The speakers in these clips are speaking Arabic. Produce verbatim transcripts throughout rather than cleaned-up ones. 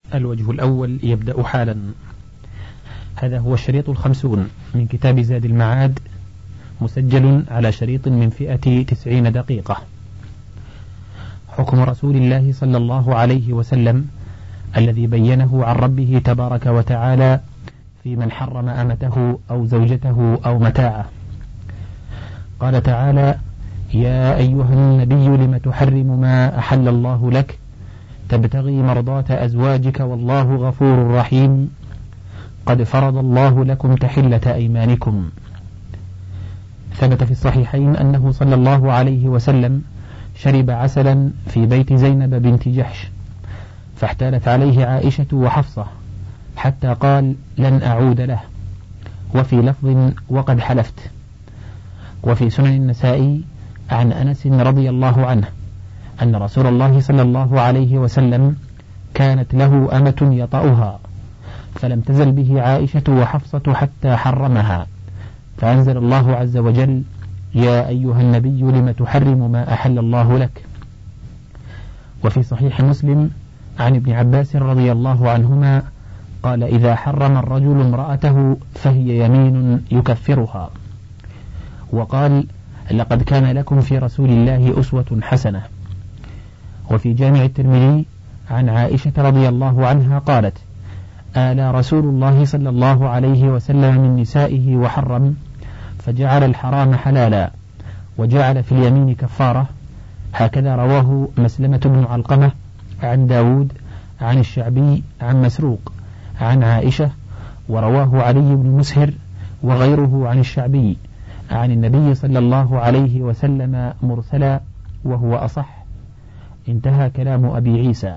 الوجه الأول يبدأ حالا. هذا هو الشريط الخمسون من كتاب زاد المعاد، مسجل على شريط من فئة تسعين دقيقة. حكم رسول الله صلى الله عليه وسلم الذي بينه عن ربه تبارك وتعالى في من حرم أمته أو زوجته أو متاعه. قال تعالى: يا أيها النبي لم تحرم ما أحل الله لك تبتغي مرضات أزواجك والله غفور رحيم قد فرض الله لكم تحلة أيمانكم. ثبت في الصحيحين أنه صلى الله عليه وسلم شرب عسلا في بيت زينب بنت جحش، فاحتالت عليه عائشة وحفصة حتى قال: لن أعود له. وفي لفظ: وقد حلفت. وفي سنن النسائي عن أنس رضي الله عنه أن رسول الله صلى الله عليه وسلم كانت له أمة يطأها، فلم تزل به عائشة وحفصة حتى حرمها، فأنزل الله عز وجل: يا أيها النبي لم تحرم ما أحل الله لك. وفي صحيح مسلم عن ابن عباس رضي الله عنهما قال: إذا حرم الرجل امرأته فهي يمين يكفرها. وقال: لقد كان لكم في رسول الله أسوة حسنة. وفي جامع الترمذي عن عائشة رضي الله عنها قالت: آلى رسول الله صلى الله عليه وسلم من نسائه وحرم، فجعل الحرام حلالا وجعل في اليمين كفارة. هكذا رواه مسلمة بن علقمة عن داود عن الشعبي عن مسروق عن عائشة، ورواه علي بن مسهر وغيره عن الشعبي عن النبي صلى الله عليه وسلم مرسلا، وهو أصح. انتهى كلام أبي عيسى.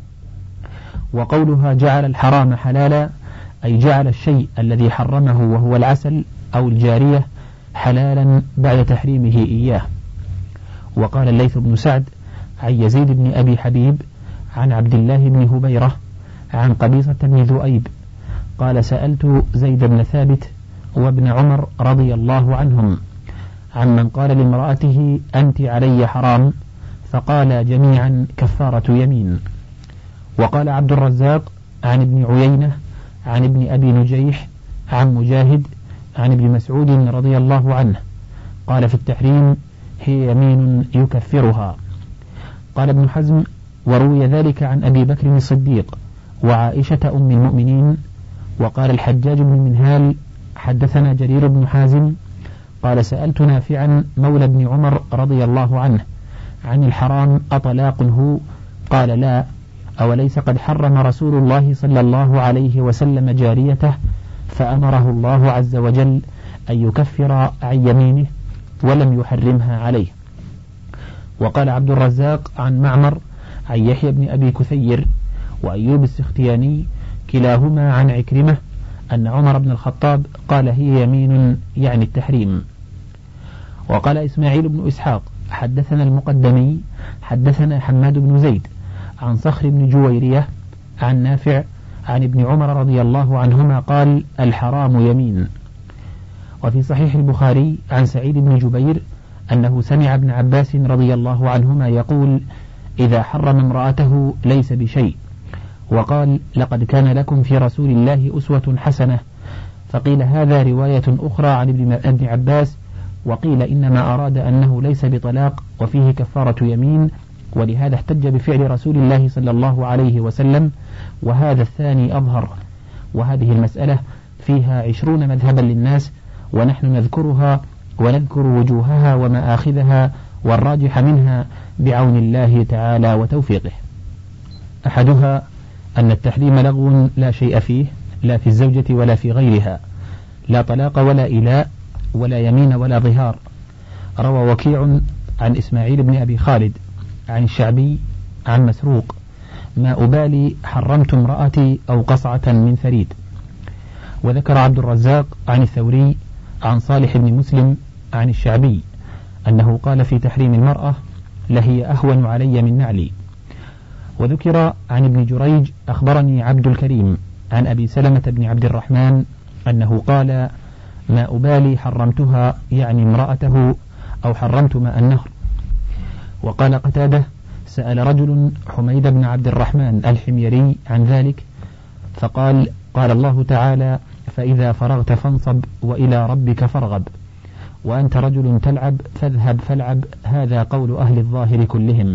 وقولها جعل الحرام حلالا أي جعل الشيء الذي حرمه وهو العسل أو الجارية حلالا بعد تحريمه إياه. وقال الليث بن سعد عن يزيد بن أبي حبيب عن عبد الله بن هبيرة عن قبيصة بن ذؤيب قال: سألت زيد بن ثابت وابن عمر رضي الله عنهم عمن قال لامرأته: أنت علي حرام، فقال جميعا: كفارة يمين. وقال عبد الرزاق عن ابن عيينة عن ابن أبي نجيح عن مجاهد عن ابن مسعود رضي الله عنه قال في التحريم: هي يمين يكفرها. قال ابن حزم: وروي ذلك عن أبي بكر الصديق وعائشة أم المؤمنين. وقال الحجاج بن منهال: حدثنا جرير بن حازم قال: سألت نافعا مولى ابن عمر رضي الله عنه عن الحرام أطلاق هو؟ قال: لا. أوليس قد حرم رسول الله صلى الله عليه وسلم جاريته فأمره الله عز وجل أن يكفر عن يمينه ولم يحرمها عليه. وقال عبد الرزاق عن معمر عن يحيى بن أبي كثير وأيوب السختياني كلاهما عن عكرمة أن عمر بن الخطاب قال: هي يمين يعني التحريم. وقال إسماعيل بن إسحاق حدثنا المقدمي حدثنا حماد بن زيد عن صخر بن جويرية عن نافع عن ابن عمر رضي الله عنهما قال: الحرام يمين. وفي صحيح البخاري عن سعيد بن جبير أنه سمع ابن عباس رضي الله عنهما يقول: إذا حرم امرأته ليس بشيء. وقال: لقد كان لكم في رسول الله أسوة حسنة. فقيل هذا رواية أخرى عن ابن عباس، وقيل إنما أراد أنه ليس بطلاق وفيه كفارة يمين، ولهذا احتج بفعل رسول الله صلى الله عليه وسلم، وهذا الثاني أظهر. وهذه المسألة فيها عشرون مذهبا للناس، ونحن نذكرها ونذكر وجوهها ومآخذها والراجح منها بعون الله تعالى وتوفيقه. أحدها أن التحريم لغو لا شيء فيه، لا في الزوجة ولا في غيرها، لا طلاق ولا إلاء ولا يمين ولا ظهار. روى وكيع عن إسماعيل بن أبي خالد عن الشعبي عن مسروق: ما أبالي حرمت امرأتي أو قصعة من ثريد. وذكر عبد الرزاق عن الثوري عن صالح بن مسلم عن الشعبي أنه قال في تحريم المرأة: لهي أهون علي من نعلي. وذكر عن ابن جريج أخبرني عبد الكريم عن أبي سلمة بن عبد الرحمن أنه قال: ما أبالي حرمتها يعني امرأته أو حرمت ماء النهر. وقال قتادة: سأل رجل حميد بن عبد الرحمن الحميري عن ذلك فقال قال الله تعالى فإذا فرغت فانصب وإلى ربك فارغب، وأنت رجل تلعب فاذهب فالعب، هذا قول أهل الظاهر كلهم.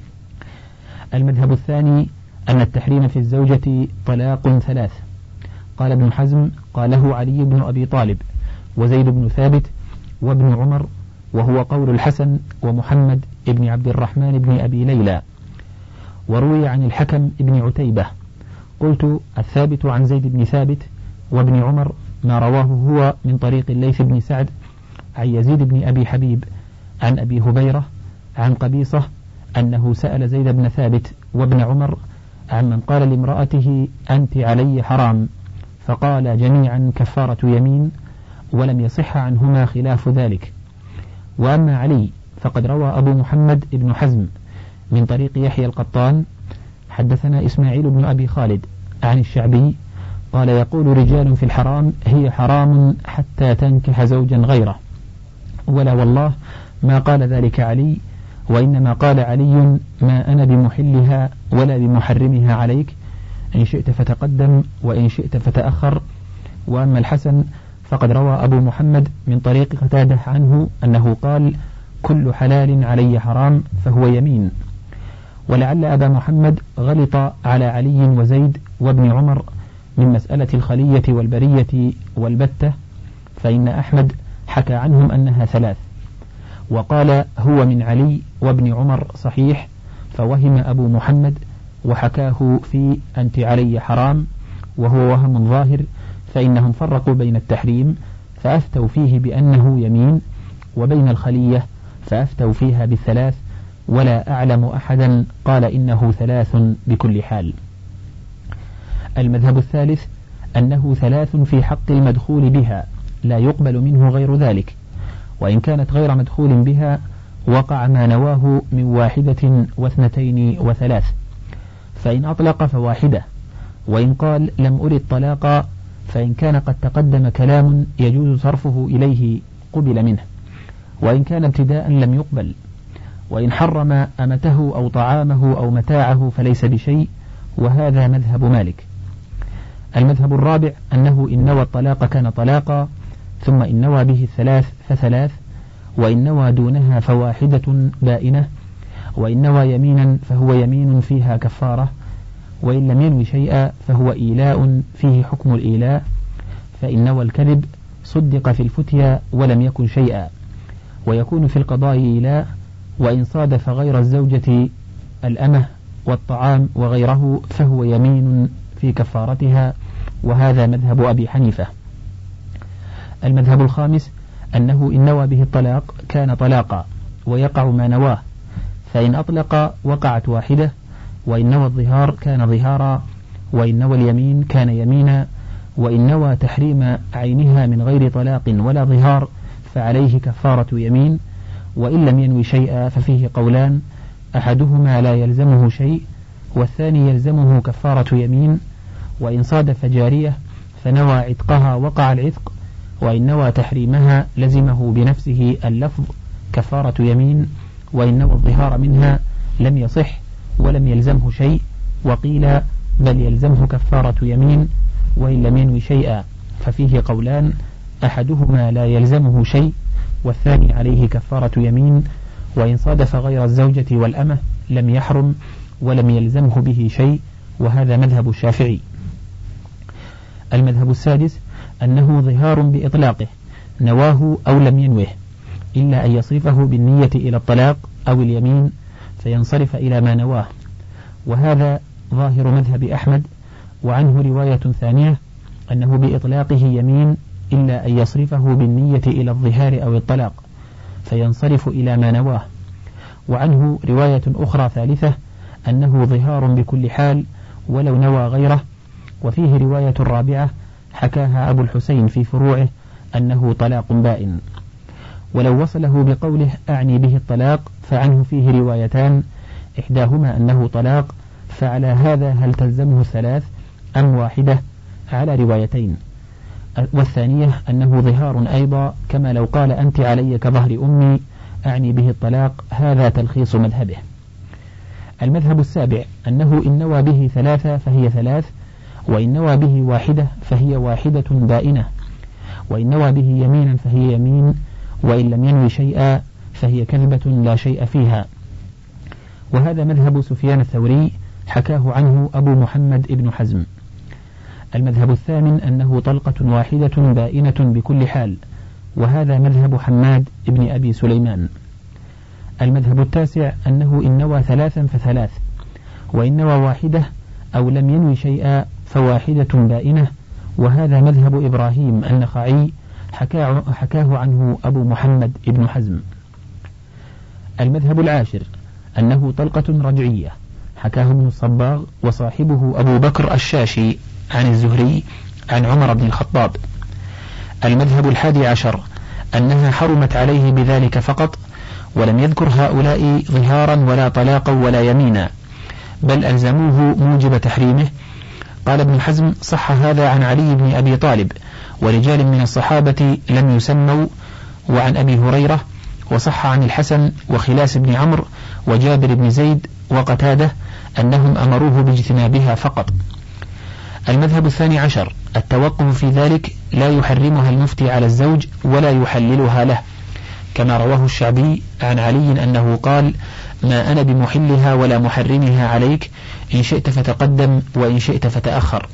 المذهب الثاني أن التحريم في الزوجة طلاق ثلاث. قال ابن حزم قاله علي بن أبي طالب وزيد بن ثابت وابن عمر، وهو قول الحسن ومحمد ابن عبد الرحمن بن أبي ليلى، وروي عن الحكم ابن عتيبة. قلت الثابت عن زيد بن ثابت وابن عمر ما رواه هو من طريق الليث بن سعد عن يزيد بن أبي حبيب عن أبي هبيرة عن قبيصة أنه سأل زيد بن ثابت وابن عمر عن من قال لامرأته أنت علي حرام، فقال جميعا كفارة يمين، ولم يصح عنهما خلاف ذلك. وأما علي فقد روى أبو محمد ابن حزم من طريق يحيى القطان حدثنا إسماعيل بن أبي خالد عن الشعبي قال يقول رجال في الحرام هي حرام حتى تنكح زوجا غيره، ولا والله ما قال ذلك علي، وإنما قال علي ما أنا بمحلها ولا بمحرمها عليك، إن شئت فتقدم وإن شئت فتأخر. وأما الحسن فقد روى أبو محمد من طريق قتادة عنه أنه قال كل حلال علي حرام فهو يمين. ولعل أبا محمد غلط على علي وزيد وابن عمر من مسألة الخلية والبرية والبتة، فإن أحمد حكى عنهم أنها ثلاث، وقال هو من علي وابن عمر صحيح، فوهم أبو محمد وحكاه في أنت علي حرام، وهو وهم ظاهر، فإنهم فرقوا بين التحريم فأفتوا فيه بأنه يمين، وبين الخلية فأفتوا فيها بالثلاث، ولا أعلم أحدا قال إنه ثلاث بكل حال. المذهب الثالث أنه ثلاث في حق المدخول بها لا يقبل منه غير ذلك، وإن كانت غير مدخول بها وقع ما نواه من واحدة واثنتين وثلاث، فإن أطلق فواحدة، وإن قال لم أرد طلاقا فإن كان قد تقدم كلام يجوز صرفه إليه قبل منه، وإن كان ابتداء لم يقبل، وإن حرم أمته أو طعامه أو متاعه فليس بشيء، وهذا مذهب مالك. المذهب الرابع أنه إن نوى الطلاق كان طلاقا، ثم إن نوى به الثلاث فثلاث، وإن نوى دونها فواحدة بائنة، وإن نوى يمينا فهو يمين فيها كفارة، وإن لم ينوي شيئا فهو إيلاء فيه حكم الإيلاء، فإن نوى الكذب صدق في الفتيا ولم يكن شيئا، ويكون في القضاء إيلاء، وإن صادف غير الزوجة الأمة والطعام وغيره فهو يمين في كفارتها، وهذا مذهب أبي حنيفة. المذهب الخامس أنه إن نوى به الطلاق كان طلاقا ويقع ما نواه، فإن أطلق وقعت واحدة، وإن نوى الظهار كان ظهارا، وإن نوى اليمين كان يمينا، وإن نوى تحريم عينها من غير طلاق ولا ظهار فعليه كفارة يمين، وإن لم ينوي شيئا ففيه قولان، أحدهما لا يلزمه شيء والثاني يلزمه كفارة يمين، وإن صادف جارية فنوى عتقها وقع العتق، وإن نوى تحريمها لزمه بنفسه اللفظ كفارة يمين، وإن نوى الظهار منها لم يصح ولم يلزمه شيء، وقيل بل يلزمه كفارة يمين، وإن لم ينوي شيئا ففيه قولان، أحدهما لا يلزمه شيء والثاني عليه كفارة يمين، وإن صادف غير الزوجة والأمة لم يحرم ولم يلزمه به شيء، وهذا مذهب الشافعي. المذهب السادس أنه ظهار بإطلاقه نواه أو لم ينوه، إلا أن يصرفه بالنية إلى الطلاق أو اليمين فينصرف إلى ما نواه، وهذا ظاهر مذهب أحمد. وعنه رواية ثانية أنه بإطلاقه يمين إلا أن يصرفه بالنية إلى الظهار أو الطلاق فينصرف إلى ما نواه. وعنه رواية أخرى ثالثة أنه ظهار بكل حال ولو نوى غيره. وفيه رواية رابعة حكاها أبو الحسين في فروعه أنه طلاق بائن. ولو وصله بقوله أعني به الطلاق فعنه فيه روايتان، إحداهما أنه طلاق، فعلى هذا هل تلزمه الثلاث أم واحدة؟ على روايتين. والثانية أنه ظهار أيضا، كما لو قال أنت علي كظهر أمي أعني به الطلاق، هذا تلخيص مذهبه. المذهب السابع أنه إن نوى به ثلاثة فهي ثلاث، وإن نوى به واحدة فهي واحدة بائنة، وإن نوى به يمينا فهي يمين، وإن لم ينوي شيئا فهي كذبة لا شيء فيها. وهذا مذهب سفيان الثوري حكاه عنه أبو محمد ابن حزم. المذهب الثامن أنه طلقة واحدة بائنة بكل حال، وهذا مذهب حماد ابن أبي سليمان. المذهب التاسع أنه إن نوى ثلاثا فثلاث، وإن نوى واحدة أو لم ينوي شيئا فواحدة بائنة، وهذا مذهب إبراهيم النخعي حكاه عنه أبو محمد ابن حزم. المذهب العاشر أنه طلقة رجعية، حكاه ابن الصباغ وصاحبه أبو بكر الشاشي عن الزهري عن عمر بن الخطاب. المذهب الحادي عشر أنها حرمت عليه بذلك فقط، ولم يذكر هؤلاء ظهارا ولا طلاقا ولا يمينا، بل ألزموه موجب تحريمه. قال ابن حزم: صح هذا عن علي بن أبي طالب ورجال من الصحابة لم يسموا، وعن أبي هريرة، وصح عن الحسن وخلاس بن عمرو وجابر بن زيد وقتادة أنهم أمروه باجتنابها فقط. المذهب الثاني عشر التوقف في ذلك، لا يحرمها المفتي على الزوج ولا يحللها له، كما رواه الشعبي عن علي أنه قال: ما أنا بمحلها ولا محرمها عليك، إن شئت فتقدم وإن شئت فتأخر.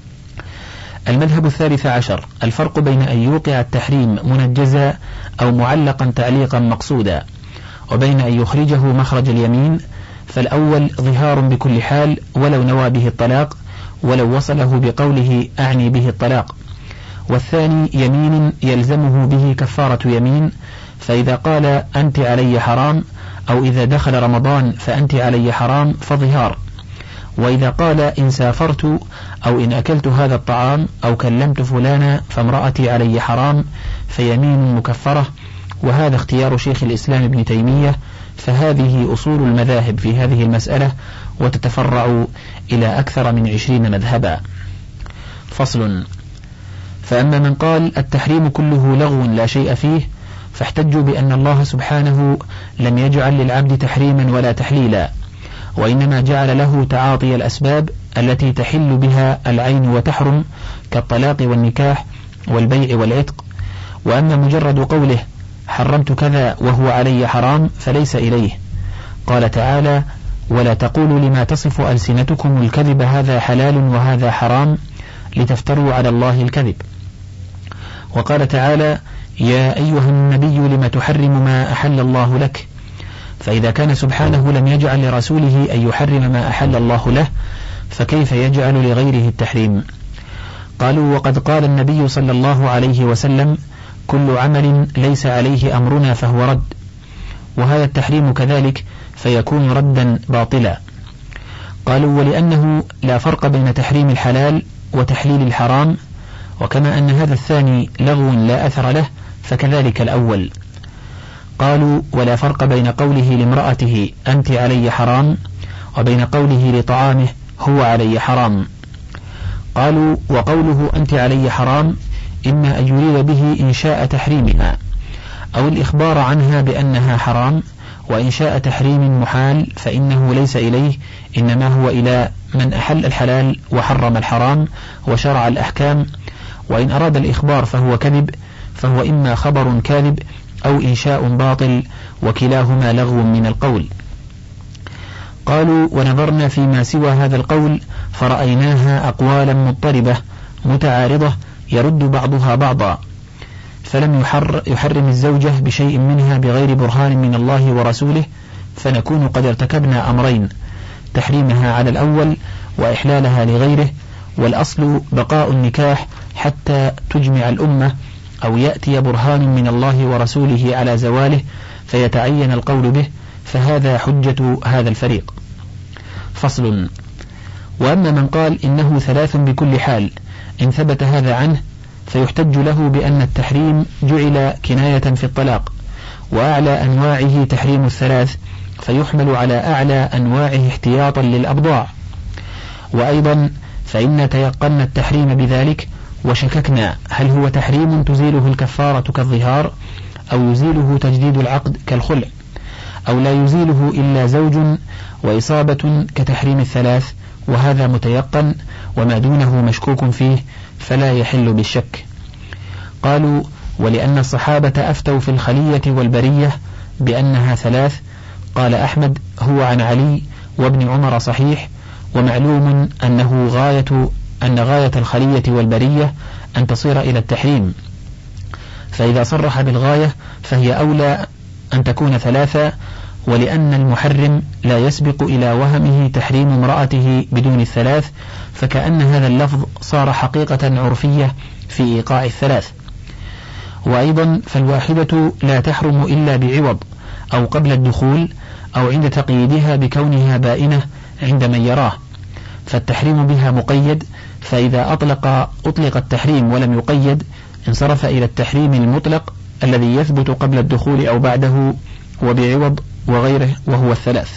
المذهب الثالث عشر الفرق بين أن يوقع التحريم منجزا أو معلقا تعليقا مقصودا، وبين أن يخرجه مخرج اليمين، فالأول ظهار بكل حال ولو نوى به الطلاق، ولو وصله بقوله أعني به الطلاق، والثاني يمين يلزمه به كفارة يمين، فإذا قال أنت علي حرام، أو إذا دخل رمضان فأنت علي حرام فظهار، وإذا قال إن سافرت أو إن أكلت هذا الطعام أو كلمت فلانا فامرأتي علي حرام فيمين مكفرة. وهذا اختيار شيخ الإسلام ابن تيمية، فهذه أصول المذاهب في هذه المسألة، وتتفرع إلى أكثر من عشرين مذهبا. فصل. فأما من قال التحريم كله لغو لا شيء فيه، فاحتجوا بأن الله سبحانه لم يجعل للعبد تحريما ولا تحليلا، وإنما جعل له تعاطي الأسباب التي تحل بها العين وتحرم، كالطلاق والنكاح والبيع والعتق. وأما مجرد قوله حرمت كذا وهو علي حرام فليس إليه. قال تعالى: ولا تقولوا لما تصف ألسنتكم الكذب هذا حلال وهذا حرام لتفتروا على الله الكذب. وقال تعالى: يا أيها النبي لم تحرم ما أحل الله لك. فإذا كان سبحانه لم يجعل لرسوله أن يحرم ما أحل الله له، فكيف يجعل لغيره التحريم؟ قالوا: وقد قال النبي صلى الله عليه وسلم: كل عمل ليس عليه أمرنا فهو رد، وهذا التحريم كذلك فيكون ردا باطلا. قالوا: ولأنه لا فرق بين تحريم الحلال وتحليل الحرام، وكما أن هذا الثاني لغو لا أثر له فكذلك الأول. قالوا: ولا فرق بين قوله لامرأته أنت علي حرام وبين قوله لطعامه هو علي حرام. قالوا: وقوله أنت علي حرام إما أن يريد به إنشاء تحريمها أو الإخبار عنها بأنها حرام، وإنشاء تحريم محال فإنه ليس إليه، إنما هو إلى من أحل الحلال وحرم الحرام وشرع الأحكام. وإن أراد الإخبار فهو كذب، فهو إما خبر كاذب أو إنشاء باطل، وكلاهما لغو من القول. قالوا: ونظرنا فيما سوى هذا القول فرأيناها أقوالا مضطربة متعارضة يرد بعضها بعضا، فلم يحر يحرم الزوجة بشيء منها بغير برهان من الله ورسوله، فنكون قد ارتكبنا أمرين: تحريمها على الأول وإحلالها لغيره، والأصل بقاء النكاح حتى تجمع الأمة أو يأتي برهان من الله ورسوله على زواله فيتعين القول به، فهذا حجة هذا الفريق. فصل. وأما من قال إنه ثلاث بكل حال، إن ثبت هذا عنه فيحتج له بأن التحريم جعل كناية في الطلاق، وأعلى أنواعه تحريم الثلاث، فيحمل على أعلى أنواعه احتياطا للأبضاع. وأيضا فإن تيقن التحريم بذلك، وشككنا هل هو تحريم تزيله الكفارة كالظهار، أو يزيله تجديد العقد كالخلع، أو لا يزيله إلا زوج وإصابة كتحريم الثلاث، وهذا متيقن، وما دونه مشكوك فيه فلا يحل بالشك. قالوا: ولأن الصحابة أفتوا في الخلية والبرية بأنها ثلاث. قال أحمد: هو عن علي وابن عمر صحيح، ومعلوم أنه غاية أن غاية الخلية والبرية أن تصير إلى التحريم، فإذا صرح بالغاية فهي أولى أن تكون ثلاثة، ولأن المحرم لا يسبق إلى وهمه تحريم امرأته بدون الثلاث، فكأن هذا اللفظ صار حقيقة عرفية في إيقاع الثلاث. وأيضا فالواحدة لا تحرم إلا بعوض أو قبل الدخول أو عند تقييدها بكونها بائنة عند من يراه، فالتحريم بها مقيد، فإذا أطلق أطلق التحريم ولم يقيد انصرف إلى التحريم المطلق الذي يثبت قبل الدخول أو بعده وبعوض وغيره، وهو الثلاث.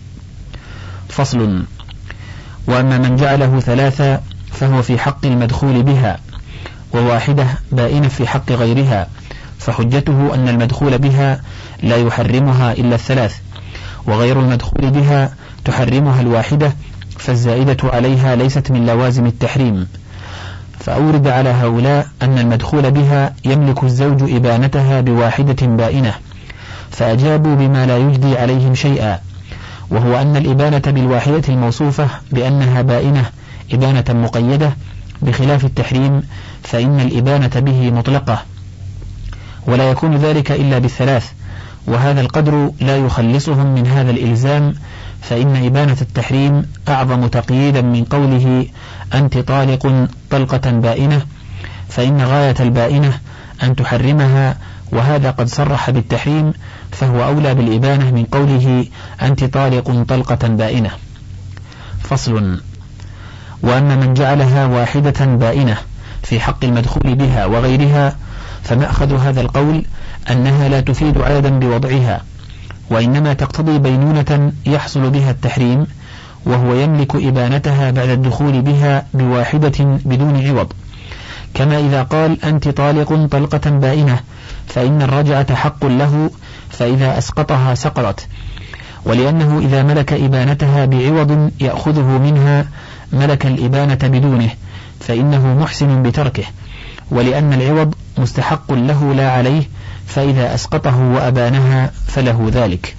فصل: وأما من جعله ثلاثة فهو في حق المدخول بها، وواحدة بائنة في حق غيرها، فحجته أن المدخول بها لا يحرمها إلا الثلاث، وغير المدخول بها تحرمها الواحدة، فالزائدة عليها ليست من لوازم التحريم. فأورد على هؤلاء أن المدخول بها يملك الزوج إبانتها بواحدة بائنة، فأجابوا بما لا يجدي عليهم شيئا، وهو أن الإبانة بالواحدة الموصوفة بأنها بائنة إبانة مقيدة، بخلاف التحريم فإن الإبانة به مطلقة، ولا يكون ذلك إلا بالثلاث، وهذا القدر لا يخلصهم من هذا الإلزام، فإن إبانة التحريم أعظم تقييدا من قوله أنت طالق طلقة بائنة، فإن غاية البائنة أن تحرمها، وهذا قد صرح بالتحريم، فهو أولى بالإبانة من قوله أنت طالق طلقة بائنة. فصل: وأما من جعلها واحدة بائنة في حق المدخول بها وغيرها، فمأخذ هذا القول أنها لا تفيد عددا بوضعها، وإنما تقتضي بينونة يحصل بها التحريم، وهو يملك إبانتها بعد الدخول بها بواحدة بدون عوض، كما إذا قال أنت طالق طلقة بائنة فإن الرجعة حق له، فإذا أسقطها سقطت، ولأنه إذا ملك إبانتها بعوض يأخذه منها ملك الإبانة بدونه، فإنه محسن بتركه، ولأن العوض مستحق له لا عليه، فإذا أسقطه وأبانها فله ذلك.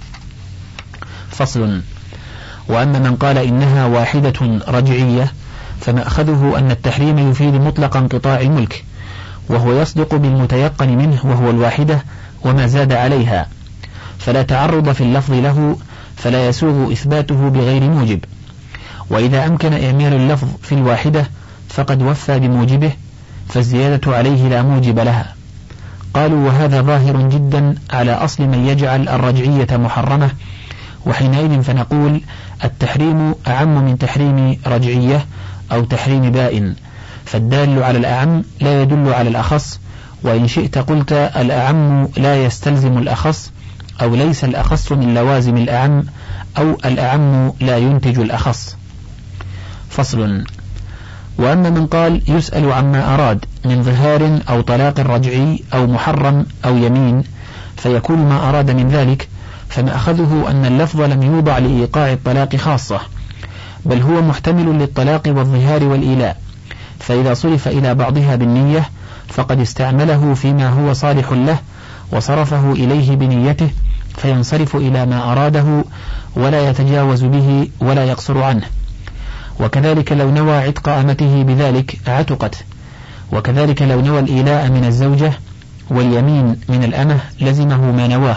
فصل: وأما من قال إنها واحدة رجعية، فمأخذه أن التحريم يفيد مطلق انقطاع الملك، وهو يصدق بالمتيقن منه وهو الواحدة وما زاد عليها، فلا تعرض في اللفظ له، فلا يسوغ إثباته بغير موجب، وإذا أمكن إعمال اللفظ في الواحدة فقد وفى بموجبه، فالزيادة عليه لا موجب لها. قالوا: وهذا ظاهر جدا على أصل من يجعل الرجعية محرمة، وحينئذ فنقول التحريم أعم من تحريم رجعية أو تحريم بائن، فالدال على الأعم لا يدل على الأخص، وإن شئت قلت الأعم لا يستلزم الأخص، أو ليس الأخص من لوازم الأعم، أو الأعم لا ينتج الأخص. فصل: وأما من قال يسأل عما أراد من ظهار أو طلاق رجعي أو محرم أو يمين، فيكون ما أراد من ذلك، فمأخذه أن اللفظ لم يوضع لإيقاع الطلاق خاصة، بل هو محتمل للطلاق والظهار والإيلاء، فإذا صرف إلى بعضها بالنية فقد استعمله فيما هو صالح له، وصرفه إليه بنيته، فينصرف إلى ما أراده ولا يتجاوز به ولا يقصر عنه. وكذلك لو نوى عتق أمته بذلك عتقت، وكذلك لو نوى الإيلاء من الزوجة واليمين من الأمة لزمه ما نواه.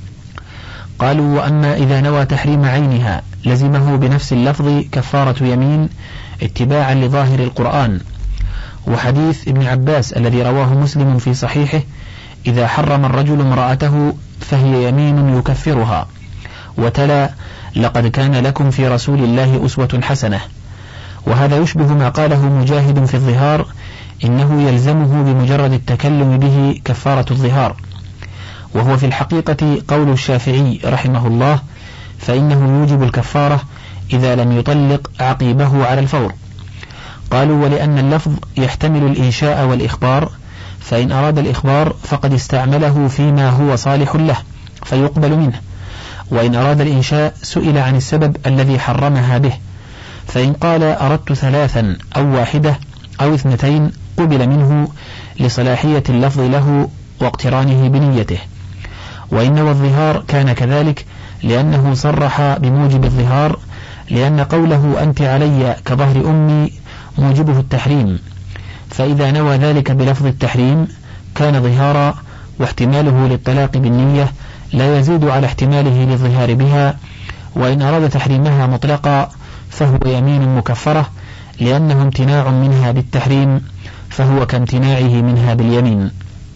قالوا: وأما إذا نوى تحريم عينها لزمه بنفس اللفظ كفارة يمين اتباعا لظاهر القرآن، وحديث ابن عباس الذي رواه مسلم في صحيحه: إذا حرم الرجل امرأته فهي يمين يكفرها، وتلا: لقد كان لكم في رسول الله أسوة حسنة. وهذا يشبه ما قاله مجاهد في الظهار: إنه يلزمه بمجرد التكلم به كفارة الظهار، وهو في الحقيقة قول الشافعي رحمه الله، فإنه يوجب الكفارة إذا لم يطلق عقيبه على الفور. قالوا: ولأن اللفظ يحتمل الإنشاء والإخبار، فإن أراد الإخبار فقد استعمله فيما هو صالح له فيقبل منه، وإن أراد الإنشاء سئل عن السبب الذي حرمها به، فإن قال أردت ثلاثا أو واحدة أو اثنتين قبل منه لصلاحية اللفظ له واقترانه بنيته. وإن نوى الظهار كان كذلك لأنه صرح بموجب الظهار، لأن قوله أنت علي كظهر أمي موجبه التحريم، فإذا نوى ذلك بلفظ التحريم كان ظهارا، واحتماله للطلاق بالنية لا يزيد على احتماله للظهار بها. وإن أراد تحريمها مطلقا فهو يمين مكفرة، لأنه امتناع منها بالتحريم فهو كامتناعه منها باليمين.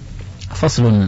فصل.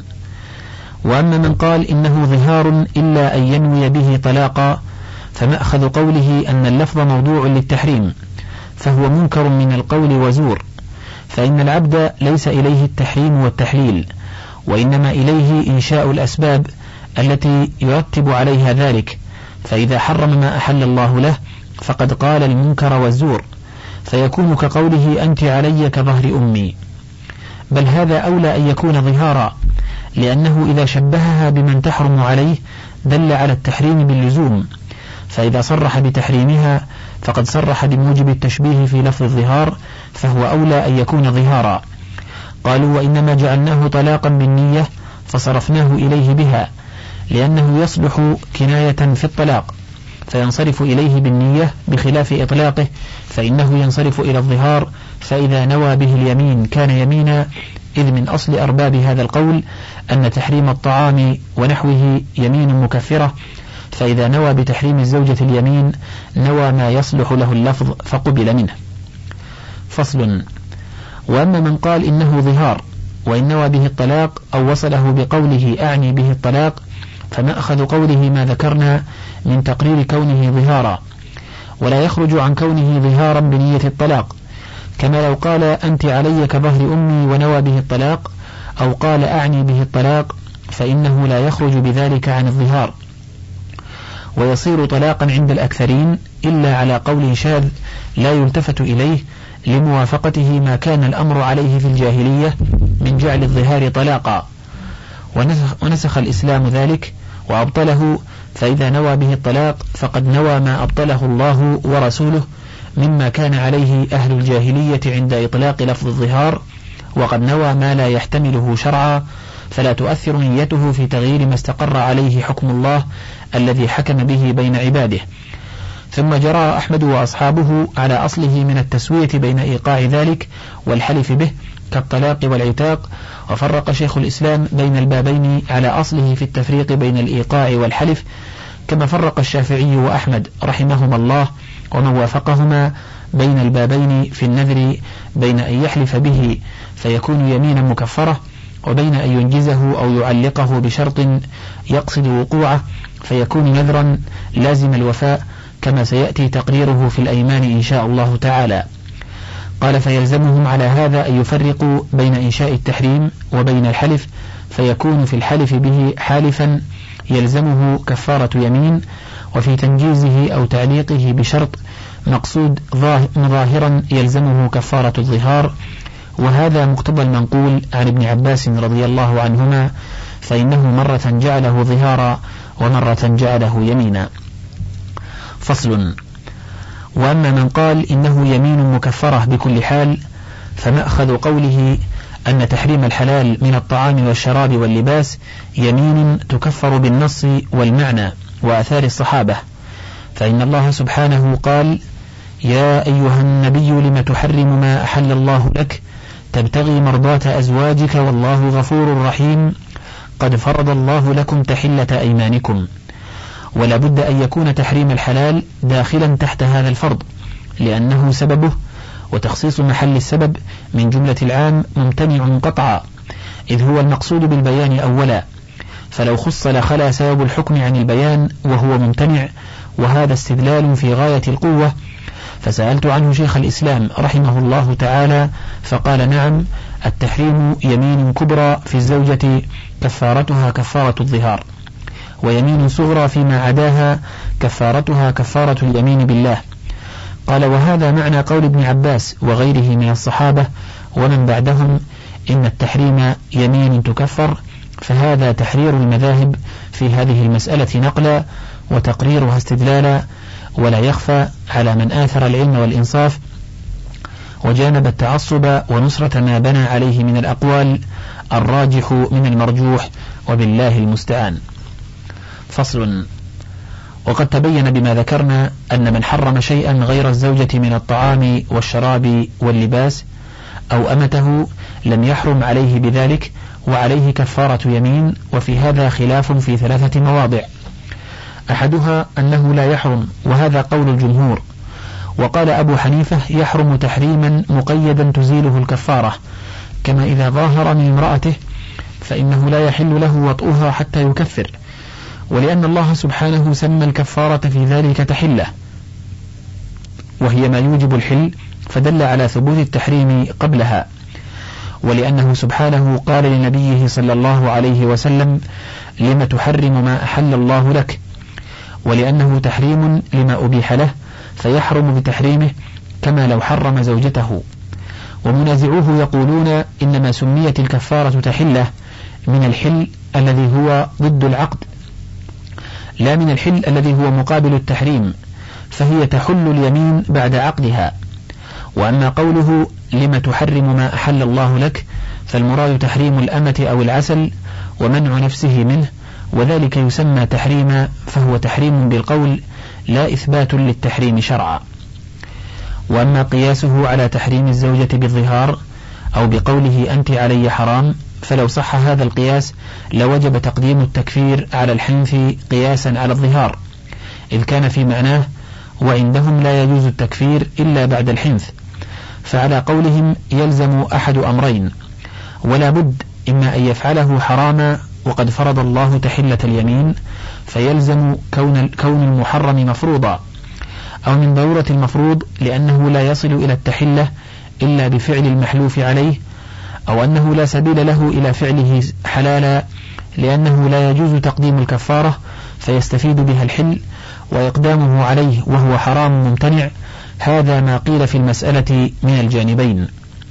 وأما من قال إنه ظهار إلا أن ينوي به طلاقا فمأخذ قوله أن اللفظ موضوع للتحريم، فهو منكر من القول وزور، فإن العبد ليس إليه التحريم والتحليل، وإنما إليه إنشاء الأسباب التي يرتب عليها ذلك، فإذا حرم ما أحل الله له فقد قال المنكر والزور، فيكون كقوله أنت علي كظهر أمي. بل هذا أولى أن يكون ظهارا، لأنه إذا شبهها بمن تحرم عليه دل على التحريم باللزوم، فإذا صرح بتحريمها فقد صرح بموجب التشبيه في لفظ الظهار، فهو أولى أن يكون ظهارا. قالوا وإنما جعلناه طلاقا بالنية فصرفناه إليه بها، لأنه يصلح كناية في الطلاق فينصرف إليه بالنية، بخلاف إطلاقه فإنه ينصرف إلى الظهار، فإذا نوى به اليمين كان يمينا، إذ من أصل أرباب هذا القول أن تحريم الطعام ونحوه يمين مكفرة، فإذا نوى بتحريم الزوجة اليمين نوى ما يصلح له اللفظ فقبل منه. فصل. وأما من قال إنه ظهار وإن نوى به الطلاق أو وصله بقوله أعني به الطلاق فمأخذ قوله ما ذكرنا من تقرير كونه ظهارا، ولا يخرج عن كونه ظهارا بنية الطلاق، كما لو قال أنت علي كظهر أمي ونوى به الطلاق، أو قال أعني به الطلاق، فإنه لا يخرج بذلك عن الظهار، ويصير طلاقا عند الأكثرين إلا على قول شاذ لا يلتفت إليه لموافقته ما كان الأمر عليه في الجاهلية من جعل الظهار طلاقا، ونسخ, ونسخ الإسلام ذلك وأبطله، فإذا نوى به الطلاق فقد نوى ما أبطله الله ورسوله مما كان عليه أهل الجاهلية عند إطلاق لفظ الظهار، وقد نوى ما لا يحتمله شرعا، فلا تؤثر نيته في تغيير ما استقر عليه حكم الله الذي حكم به بين عباده. ثم جرى أحمد وأصحابه على أصله من التسوية بين إيقاع ذلك والحلف به كالطلاق والعتاق، وفرق شيخ الإسلام بين البابين على أصله في التفريق بين الإيقاع والحلف، كما فرق الشافعي وأحمد رحمهما الله ومن وافقهما بين البابين في النذر بين أن يحلف به فيكون يمينا مكفرة، وبين أن ينجزه أو يعلقه بشرط يقصد وقوعه فيكون نذرا لازم الوفاء، كما سيأتي تقريره في الأيمان إن شاء الله تعالى. قال فيلزمهم على هذا أن يفرقوا بين إنشاء التحريم وبين الحلف، فيكون في الحلف به حالفا يلزمه كفارة يمين، وفي تنجيزه أو تعليقه بشرط مقصود مظاهرا يلزمه كفارة الظهار، وهذا مقتضى المنقول عن ابن عباس رضي الله عنهما، فإنه مرة جعله ظهارا ومرة جعله يمينا. فصل. وأما من قال إنه يمين مكفرة بكل حال فمأخذ قوله أن تحريم الحلال من الطعام والشراب واللباس يمين تكفر بالنص والمعنى وآثار الصحابة، فإن الله سبحانه قال يا أيها النبي لم تحرم ما أحل الله لك تبتغي مرضات أزواجك والله غفور رحيم قد فرض الله لكم تحلة أيمانكم. ولا بد أن يكون تحريم الحلال داخلا تحت هذا الفرض، لأنه سببه، وتخصيص محل السبب من جملة العام ممتنع قطعا، إذ هو المقصود بالبيان أولا، فلو خص لخلا سبب الحكم عن البيان وهو ممتنع، وهذا استدلال في غاية القوة. فسألت عنه شيخ الإسلام رحمه الله تعالى فقال نعم، التحريم يمين كبرى في الزوجة كفارتها كفارة الظهار، ويمين صغرى فيما عداها كفارتها كفارة اليمين بالله. قال وهذا معنى قول ابن عباس وغيره من الصحابة ومن بعدهم إن التحريم يمين تكفر، فهذا تحرير المذاهب في هذه المسألة نقلا وتقريرها استدلالا، ولا يخفى على من آثر العلم والإنصاف وجانب التعصب ونصرة ما بنى عليه من الأقوال الراجح من المرجوح، وبالله المستعان. فصل. وقد تبين بما ذكرنا أن من حرم شيئا غير الزوجة من الطعام والشراب واللباس أو أمته لم يحرم عليه بذلك، وعليه كفارة يمين. وفي هذا خلاف في ثلاثة مواضع. أحدها أنه لا يحرم، وهذا قول الجمهور. وقال أبو حنيفة يحرم تحريما مقيدا تزيله الكفارة، كما إذا ظاهر من امرأته فإنه لا يحل له وطئها حتى يكفر، ولأن الله سبحانه سمى الكفارة في ذلك تحلة، وهي ما يوجب الحل، فدل على ثبوت التحريم قبلها. ولأنه سبحانه قال لنبيه صلى الله عليه وسلم لم تحرم ما أحل الله لك، ولأنه تحريم لما أبيح له فيحرم بتحريمه كما لو حرم زوجته. ومنازعوه يقولون إنما سميت الكفارة تحلة من الحل الذي هو ضد العقد، لا من الحل الذي هو مقابل التحريم، فهي تحل اليمين بعد عقدها. وأما قوله لم تحرم ما أحل الله لك فالمراد تحريم الأمة أو العسل ومنع نفسه منه، وذلك يسمى تحريما، فهو تحريم بالقول لا إثبات للتحريم شرعا. وأما قياسه على تحريم الزوجة بالظهار أو بقوله أنت علي حرام، فلو صح هذا القياس لوجب تقديم التكفير على الحنث قياسا على الظهار، إذ كان في معناه وعندهم لا يجوز التكفير إلا بعد الحنث. فعلى قولهم يلزم أحد أمرين، ولا بد إما أن يفعله حراما وقد فرض الله تحلة اليمين فيلزم كون, كون المحرم مفروضا، أو من ضرورة المفروض لأنه لا يصل إلى التحلة إلا بفعل المحلوف عليه، أو أنه لا سبيل له إلى فعله حلالا لأنه لا يجوز تقديم الكفارة فيستفيد بها الحل، وإقدامه عليه وهو حرام ممتنع. هذا ما قيل في المسألة من الجانبين.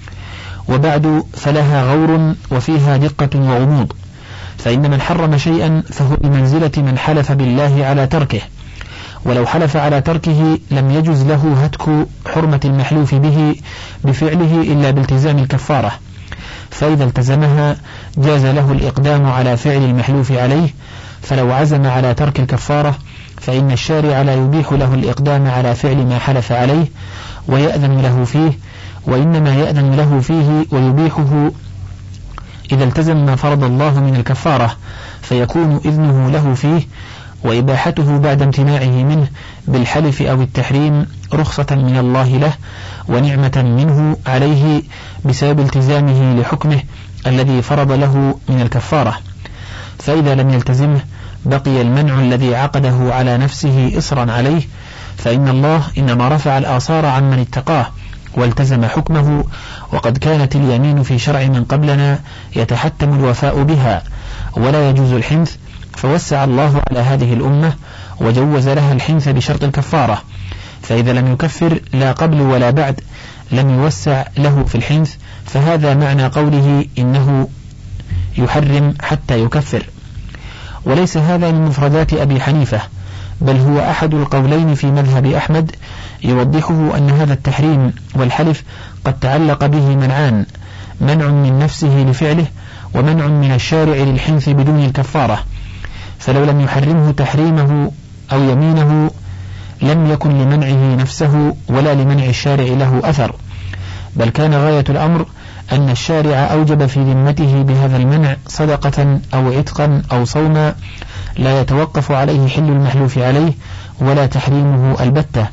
وبعد فلها غور وفيها دقة وغموض، فإن من حرم شيئا فهو بمنزلة من حلف بالله على تركه، ولو حلف على تركه لم يجز له هتك حرمة المحلوف به بفعله إلا بالتزام الكفارة، فإذا التزمها جاز له الإقدام على فعل المحلوف عليه. فلو عزم على ترك الكفارة فإن الشارع لا يبيح له الإقدام على فعل ما حلف عليه ويأذن له فيه، وإنما يأذن له فيه ويبيحه إذا التزم ما فرض الله من الكفارة، فيكون إذنه له فيه وإباحته بعد امتناعه منه بالحلف أو التحريم رخصة من الله له ونعمة منه عليه بسبب التزامه لحكمه الذي فرض له من الكفارة. فإذا لم يلتزمه بقي المنع الذي عقده على نفسه إصرا عليه، فإن الله إنما رفع الآثار عن من اتقاه والتزم حكمه، وقد كانت اليمين في شرع من قبلنا يتحتم الوفاء بها ولا يجوز الحنث، فوسع الله على هذه الأمة وجوز لها الحنث بشرط الكفارة، فإذا لم يكفر لا قبل ولا بعد لم يوسع له في الحنث، فهذا معنى قوله إنه يحرم حتى يكفر. وليس هذا من مفردات أبي حنيفة، بل هو أحد القولين في مذهب أحمد يوضحه أن هذا التحريم والحلف قد تعلق به منعان: منع من نفسه لفعله، ومنع من الشارع للحنث بدون الكفارة. فلو لم يحرمه تحريمه أو يمينه لم يكن لمنعه نفسه ولا لمنع الشارع له أثر، بل كان غاية الأمر أن الشارع أوجب في ذمته بهذا المنع صدقة أو عتقا أو صوما لا يتوقف عليه حل المحلوف عليه ولا تحريمه البتة،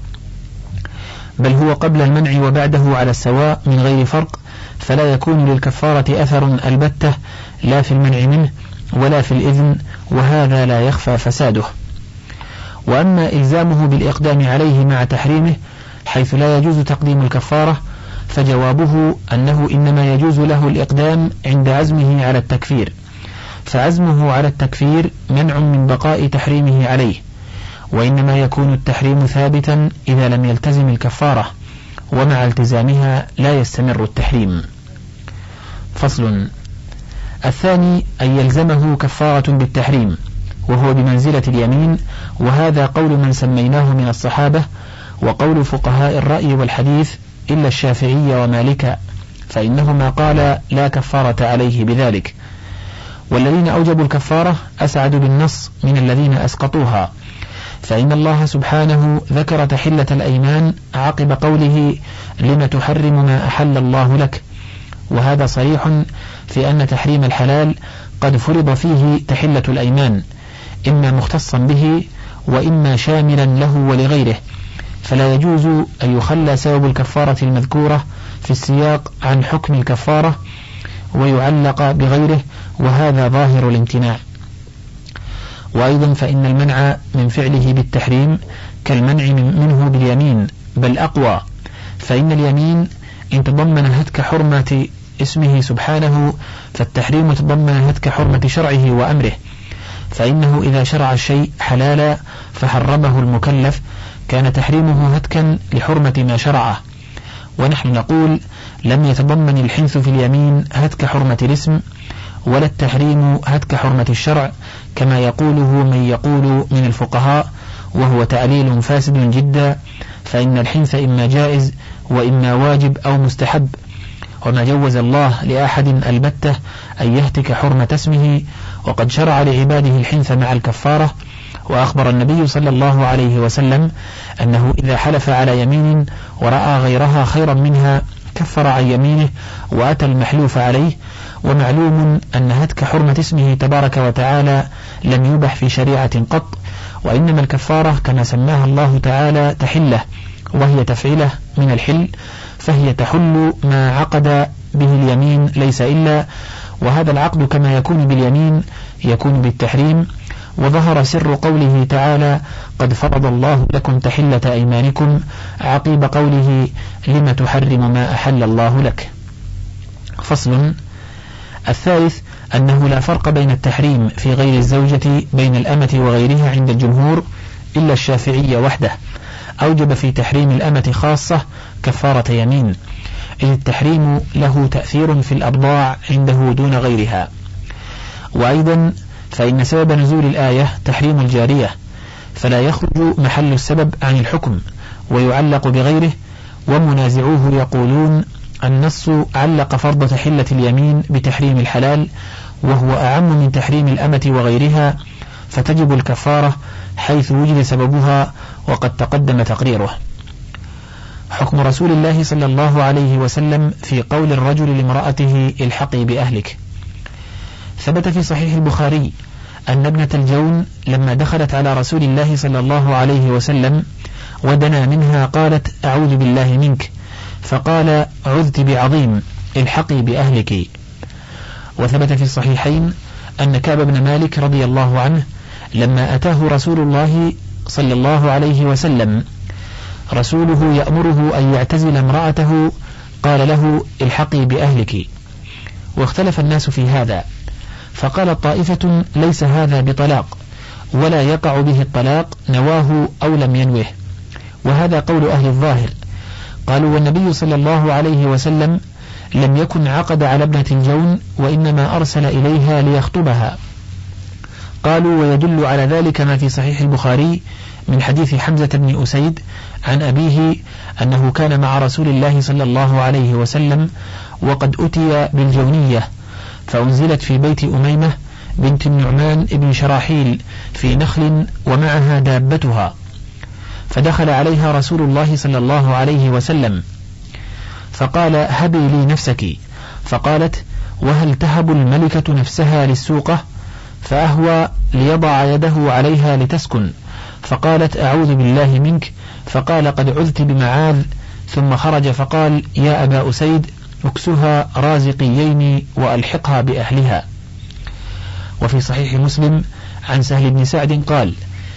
بل هو قبل المنع وبعده على السواء من غير فرق، فلا يكون للكفارة أثر البتة لا في المنع منه ولا في الإذن، وهذا لا يخفى فساده. وأما إلزامه بالإقدام عليه مع تحريمه حيث لا يجوز تقديم الكفارة، فجوابه أنه إنما يجوز له الإقدام عند عزمه على التكفير، فعزمه على التكفير منع من بقاء تحريمه عليه، وإنما يكون التحريم ثابتا إذا لم يلتزم الكفارة، ومع التزامها لا يستمر التحريم. فصل. الثاني أن يلزمه كفارة بالتحريم، وهو بمنزلة اليمين، وهذا قول من سميناه من الصحابة، وقول فقهاء الرأي والحديث إلا الشافعي ومالك، فإنهما قال لا كفارة عليه بذلك. والذين أوجبوا الكفارة أسعد بالنص من الذين أسقطوها، فإن الله سبحانه ذكر تحلة الأيمان عقب قوله لم تحرم ما أحل الله لك، وهذا صريح في أن تحريم الحلال قد فرض فيه تحلة الأيمان، إما مختصا به وإما شاملا له ولغيره، فلا يجوز أن يخلى سبب الكفارة المذكورة في السياق عن حكم الكفارة ويعلق بغيره، وهذا ظاهر الامتناع. وأيضا فإن المنع من فعله بالتحريم كالمنع منه باليمين، بل أقوى، فإن اليمين إن تضمن هتك حرمة اسمه سبحانه فالتحريم تضمن هتك حرمة شرعه وأمره، فإنه إذا شرع الشيء حلالا فحرمه المكلف كان تحريمه هتكا لحرمة ما شرعه. ونحن نقول لم يتضمن الحنث في اليمين هتك حرمة الاسم ولا التحريم هتك حرمة الشرع كما يقوله من يقول من الفقهاء، وهو تعليل فاسد جدا، فإن الحنث إما جائز وإما واجب أو مستحب، وما جوز الله لأحد البتة أن يهتك حرمة اسمه، وقد شرع لعباده الحنث مع الكفارة. وأخبر النبي صلى الله عليه وسلم أنه إذا حلف على يمين ورأى غيرها خيرا منها كفر عن يمينه وأتى المحلوف عليه. ومعلوم أن هتك حرمة اسمه تبارك وتعالى لم يبح في شريعة قط، وإنما الكفارة كما سماها الله تعالى تحلة، وهي تفعيله من الحل، فهي تحل ما عقد به اليمين ليس إلا، وهذا العقد كما يكون باليمين يكون بالتحريم. وظهر سر قوله تعالى قد فرض الله لكم تحلة أيمانكم عقيب قوله لم تحرم ما أحل الله لك. فصل. الثالث أنه لا فرق بين التحريم في غير الزوجة بين الأمة وغيرها عند الجمهور إلا الشافعية وحده أوجب في تحريم الأمة خاصة كفارة يمين، إذ التحريم له تأثير في الأبضاع عنده دون غيرها. وأيضا فإن سبب نزول الآية تحريم الجارية، فلا يخرج محل السبب عن الحكم ويعلق بغيره. ومنازعوه يقولون النص علق فرض تحلة اليمين بتحريم الحلال، وهو أعم من تحريم الأمة وغيرها، فتجب الكفارة حيث وجد سببها، وقد تقدم تقريره. حكم رسول الله صلى الله عليه وسلم في قول الرجل لامرأته الحقي بأهلك. ثبت في صحيح البخاري أن ابنة الجون لما دخلت على رسول الله صلى الله عليه وسلم ودنا منها قالت أعوذ بالله منك، فقال عذت بعظيم الحقي بأهلك. وثبت في الصحيحين أن كعب بن مالك رضي الله عنه لما أتاه رسول الله صلى الله عليه وسلم رسوله يأمره أن يعتزل امرأته قال له الحقي بأهلك. واختلف الناس في هذا، فقال طائفة ليس هذا بطلاق ولا يقع به الطلاق نواه أو لم ينوه، وهذا قول أهل الظاهر. قالوا والنبي صلى الله عليه وسلم لم يكن عقد على ابنة الجون وإنما أرسل إليها ليخطبها. قالوا ويدل على ذلك ما في صحيح البخاري من حديث حمزة بن أسيد عن أبيه أنه كان مع رسول الله صلى الله عليه وسلم وقد أتي بالجونية، فأنزلت في بيت أميمة بنت النعمان ابن شراحيل في نخل ومعها دابتها، فدخل عليها رسول الله صلى الله عليه وسلم فقال هبي لي نفسك، فقالت وهل تهب الملكة نفسها للسوقة؟ فأهوى ليضع يده عليها لتسكن، فقالت أعوذ بالله منك، فقال قد عذت بمعاذ، ثم خرج فقال يا أبا أسيد اكسها رازقيين وألحقها بأهلها. وفي صحيح مسلم عن سهل بن سعد قال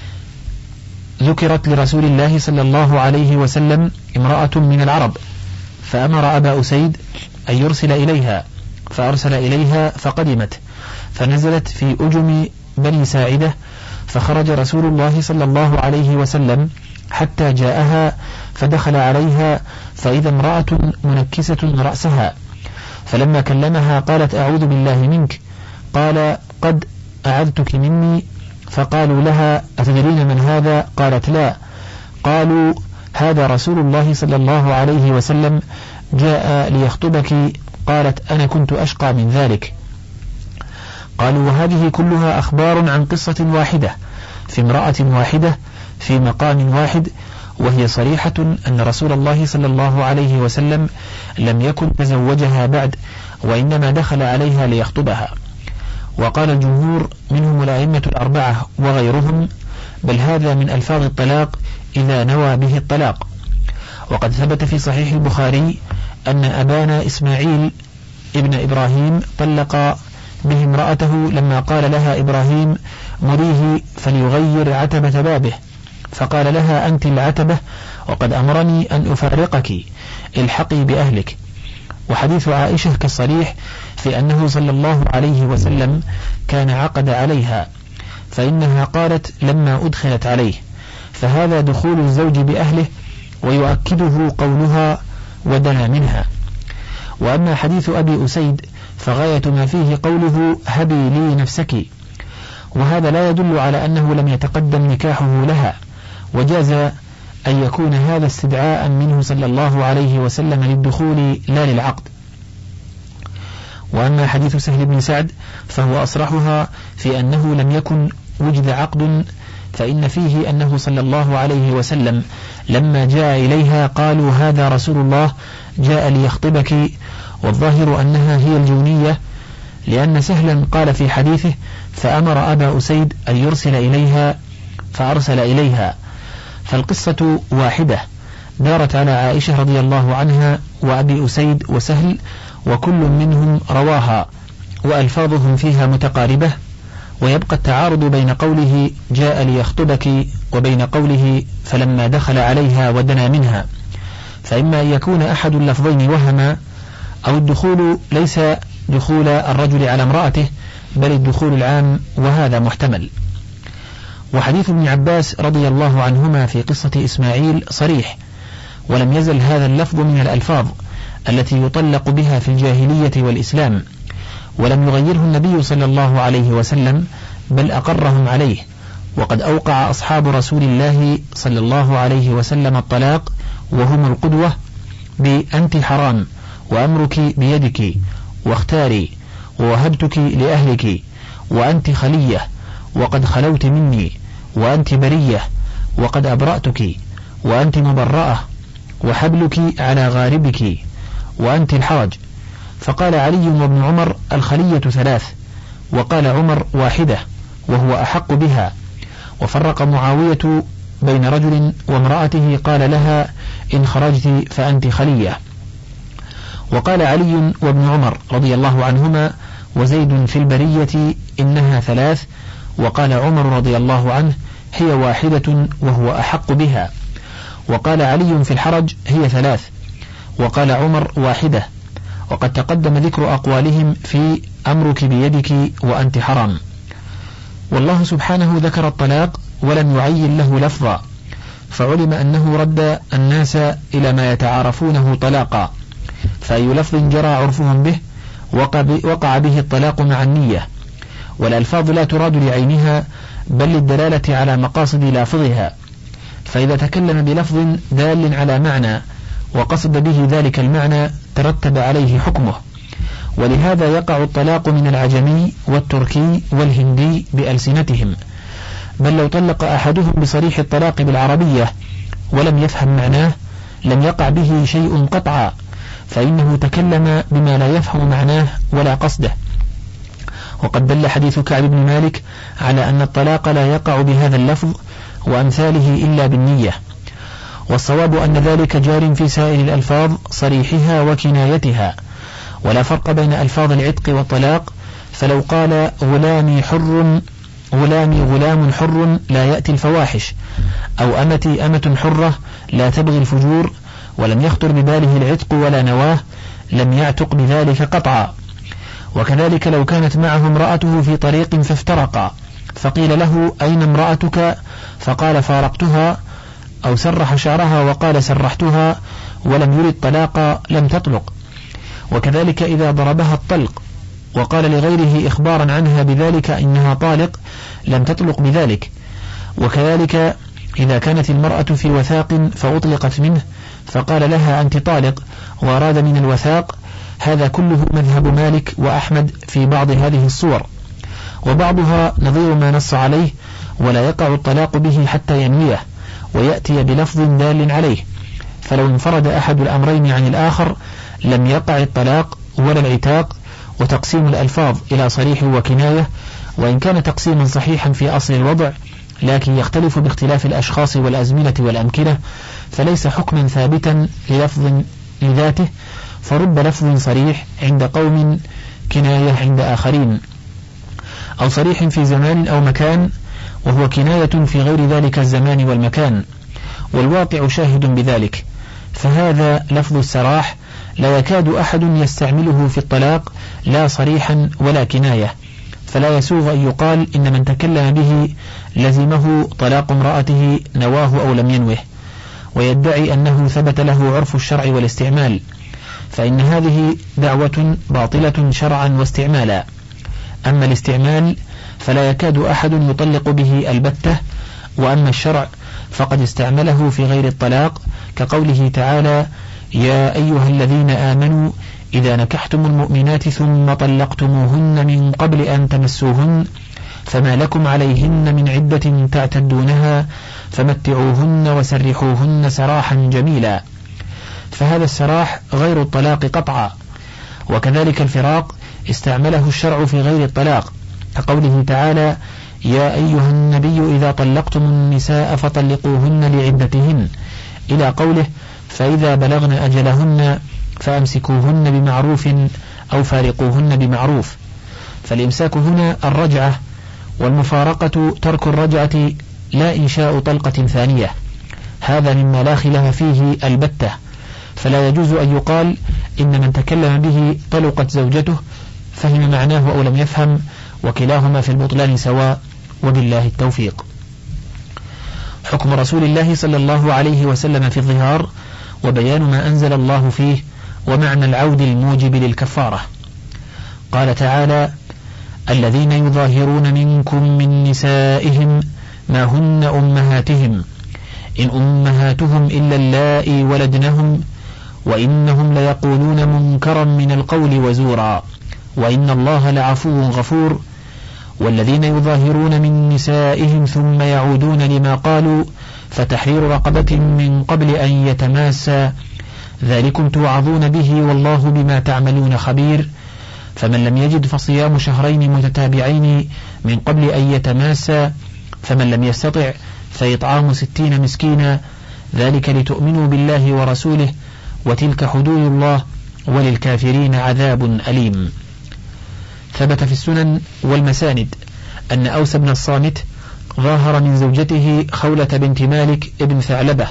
ذكرت لرسول الله صلى الله عليه وسلم امرأة من العرب، فأمر أبا أسيد أن يرسل إليها، فأرسل إليها فقدمت، فنزلت في أجم بني ساعدة، فخرج رسول الله صلى الله عليه وسلم حتى جاءها، فدخل عليها فإذا امرأة منكسة رأسها، فلما كلمها قالت أعوذ بالله منك، قال قد أعذتك مني، فقالوا لها أتدرين من هذا؟ قالت لا. قالوا هذا رسول الله صلى الله عليه وسلم جاء ليخطبك. قالت أنا كنت أشقى من ذلك. قالوا وهذه كلها أخبار عن قصة واحدة في امرأة واحدة في مقام واحد، وهي صريحة أن رسول الله صلى الله عليه وسلم لم يكن تزوجها بعد، وإنما دخل عليها ليخطبها. وقال الجمهور منهم الأئمة الأربعة وغيرهم بل هذا من ألفاظ الطلاق إذا نوى به الطلاق. وقد ثبت في صحيح البخاري أن أبانا إسماعيل ابن إبراهيم طلق به امرأته لما قال لها إبراهيم مريه فليغير عتبة بابه، فقال لها أنت العتبة وقد أمرني أن أفرقك، الحقي بأهلك. وحديث عائشة كالصريح في أنه صلى الله عليه وسلم كان عقد عليها، فإنها قالت لما أدخلت عليه، فهذا دخول الزوج بأهله، ويؤكده قولها ودنا منها. وأما حديث أبي أسيد فغاية ما فيه قوله هبي لي نفسك، وهذا لا يدل على أنه لم يتقدم نكاحه لها، وجاز أن يكون هذا استدعاء منه صلى الله عليه وسلم للدخول لا للعقد. وأما حديث سهل بن سعد فهو أصرحها في أنه لم يكن وجد عقد، فإن فيه أنه صلى الله عليه وسلم لما جاء إليها قالوا هذا رسول الله جاء ليخطبك، والظاهر أنها هي الجونية، لأن سهلا قال في حديثه فأمر أبا أسيد أن يرسل إليها فأرسل إليها. فالقصة واحدة دارت على عائشة رضي الله عنها وأبي أسيد وسهل، وكل منهم رواها وألفاظهم فيها متقاربة، ويبقى التعارض بين قوله جاء ليخطبك وبين قوله فلما دخل عليها ودنا منها، فإما أن يكون أحد اللفظين وهما، أو الدخول ليس دخول الرجل على امرأته بل الدخول العام، وهذا محتمل. وحديث ابن عباس رضي الله عنهما في قصة إسماعيل صريح، ولم يزل هذا اللفظ من الألفاظ التي يطلق بها في الجاهلية والإسلام، ولم يغيره النبي صلى الله عليه وسلم بل أقرهم عليه. وقد أوقع أصحاب رسول الله صلى الله عليه وسلم الطلاق وهم القدوة بأنت حرام وأمرك بيدك واختاري ووهبتك لأهلك وأنت خلية وقد خلوت مني وأنت برية وقد أبرأتك وأنت مبرأة وحبلك على غاربك وأنت الحرج. فقال علي وابن عمر الخلية ثلاث، وقال عمر واحدة وهو أحق بها. وفرق معاوية بين رجل وامرأته قال لها إن خرجت فأنت خلية. وقال علي وابن عمر رضي الله عنهما وزيد في البرية إنها ثلاث، وقال عمر رضي الله عنه هي واحدة وهو أحق بها. وقال علي في الحرج هي ثلاث، وقال عمر واحدة. وقد تقدم ذكر أقوالهم في أمرك بيدك وأنت حرام. والله سبحانه ذكر الطلاق ولم يعين له لفظا، فعلم أنه رد الناس إلى ما يتعارفونه طلاقا، فأي لفظ جرى عرفهم به وقع به الطلاق مع النية. والألفاظ لا تراد لعينها بل للدلالة على مقاصد لافظها، فإذا تكلم بلفظ دال على معنى وقصد به ذلك المعنى ترتب عليه حكمه. ولهذا يقع الطلاق من العجمي والتركي والهندي بألسنتهم، بل لو طلق أحدهم بصريح الطلاق بالعربية ولم يفهم معناه لم يقع به شيء قطعا، فإنه تكلم بما لا يفهم معناه ولا قصده. وقد دل حديث كعب بن مالك على أن الطلاق لا يقع بهذا اللفظ وأمثاله إلا بالنية، والصواب أن ذلك جار في سائر الألفاظ صريحها وكنايتها، ولا فرق بين ألفاظ العتق والطلاق. فلو قال غلامي حر غلامي غلام حر لا يأتي الفواحش، أو أمتي أمة حرة لا تبغي الفجور، ولم يخطر بباله العتق ولا نواه لم يعتق بذلك قطعا. وكذلك لو كانت معه امرأته في طريق فافترقا فقيل له أين امرأتك فقال فارقتها، أو سرح شعرها وقال سرحتها ولم يرد طلاقا لم تطلق. وكذلك إذا ضربها الطلق وقال لغيره إخبارا عنها بذلك إنها طالق لم تطلق بذلك. وكذلك إذا كانت المرأة في وثاق فأطلقت منه فقال لها أنت طالق وأراد من الوثاق، هذا كله مذهب مالك وأحمد في بعض هذه الصور، وبعضها نظير ما نص عليه ولا يقع الطلاق به حتى ينويه ويأتي بلفظ دال عليه، فلو انفرد أحد الأمرين عن الآخر لم يقع الطلاق ولا العتاق. وتقسيم الألفاظ إلى صريح وكناية وإن كان تقسيما صحيحا في أصل الوضع لكن يختلف باختلاف الأشخاص والأزمنة والأمكنة، فليس حكما ثابتا للفظ لذاته، فرب لفظ صريح عند قوم كناية عند آخرين، أو صريح في زمان أو مكان وهو كناية في غير ذلك الزمان والمكان، والواقع شاهد بذلك. فهذا لفظ السراح لا يكاد أحد يستعمله في الطلاق لا صريحا ولا كناية، فلا يسوغ أن يقال إن من تكلم به لزمه طلاق امرأته نواه أو لم ينوه، ويدعي أنه ثبت له عرف الشرع والاستعمال، فإن هذه دعوة باطلة شرعا واستعمالا. أما الاستعمال فلا يكاد أحد يطلق به البتة، وأما الشرع فقد استعمله في غير الطلاق كقوله تعالى يا أيها الذين آمنوا إذا نكحتم المؤمنات ثم طلقتموهن من قبل أن تمسوهن فما لكم عليهن من عدة تعتدونها فمتعوهن وسرحوهن سراحا جميلا. فهذا السراح غير الطلاق قطعا. وكذلك الفراق استعمله الشرع في غير الطلاق كقوله تعالى يا أيها النبي إذا طلقتم النساء فطلقوهن لعدتهن إلى قوله فإذا بلغن أجلهن فأمسكوهن بمعروف أو فارقوهن بمعروف. فالإمساك هنا الرجعة، والمفارقة ترك الرجعة لا إنشاء طلقة ثانية، هذا مما لا خلاف فيه البتة، فلا يجوز أن يقال إن من تكلم به طلقت زوجته فهم معناه أو لم يفهم، وكلاهما في البطلان سواء، وبالله التوفيق. حكم رسول الله صلى الله عليه وسلم في الظهار وبيان ما أنزل الله فيه ومعنى العود الموجب للكفارة. قال تعالى الذين يظاهرون منكم من نسائهم ما هن أمهاتهم إن أمهاتهم إلا اللائي ولدنهم وإنهم ليقولون منكرا من القول وزورا وإن الله لعفو غفور. والذين يظاهرون من نسائهم ثم يعودون لما قالوا فتحرير رقبة من قبل أن يتماسى ذلكم توعظون به والله بما تعملون خبير. فمن لم يجد فصيام شهرين متتابعين من قبل أن يتماسى، فمن لم يستطع فإطعام ستين مسكينا، ذلك لتؤمنوا بالله ورسوله، وتلك حدود الله وللكافرين عذاب أليم. ثبت في السنن والمساند أن أوس بن الصامت ظاهر من زوجته خولة بنت مالك ابن ثعلبة،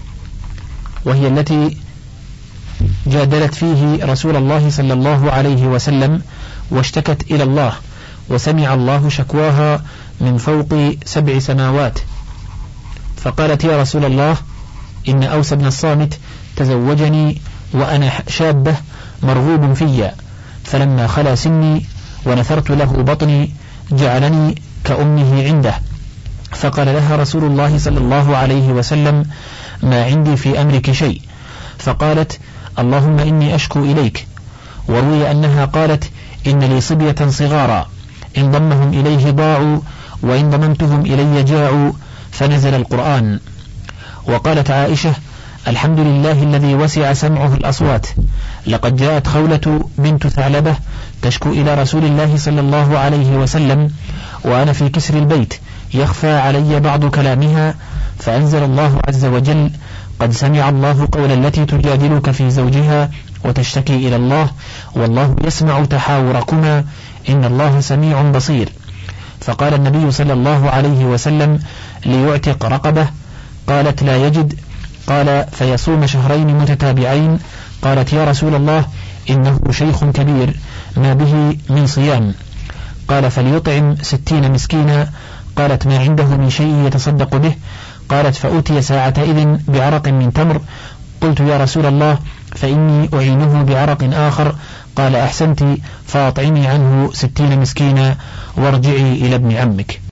وهي التي جادلت فيه رسول الله صلى الله عليه وسلم واشتكت إلى الله، وسمع الله شكواها من فوق سبع سماوات، فقالت يا رسول الله إن أوس بن الصامت تزوجني وأنا شابة مرغوب في، فلما خلا سني ونثرت له بطني جعلني كأمه عنده. فقال لها رسول الله صلى الله عليه وسلم ما عندي في أمرك شيء، فقالت اللهم إني أشكو إليك. وروي أنها قالت إن لي صبية صغارا إن ضمهم إليه ضاعوا وإن ضممتهم إلي جاعوا، فنزل القرآن. وقالت عائشة الحمد لله الذي وسع سمعه الأصوات، لقد جاءت خولة بنت ثعلبة تشكو إلى رسول الله صلى الله عليه وسلم وأنا في كسر البيت يخفى علي بعض كلامها، فأنزل الله عز وجل قد سمع الله قول التي تجادلك في زوجها وتشتكي إلى الله والله يسمع تحاوركما إن الله سميع بصير. فقال النبي صلى الله عليه وسلم ليعتق رقبة، قالت لا يجد، قال فيصوم شهرين متتابعين. قالت يا رسول الله إنه شيخ كبير ما به من صيام، قال فليطعم ستين مسكينا. قالت ما عنده من شيء يتصدق به. قالت فأتي ساعتئذ بعرق من تمر، قلت يا رسول الله فإني أعينه بعرق آخر. قال أحسنت، فأطعمي عنه ستين مسكينا وارجعي إلى ابن عمك.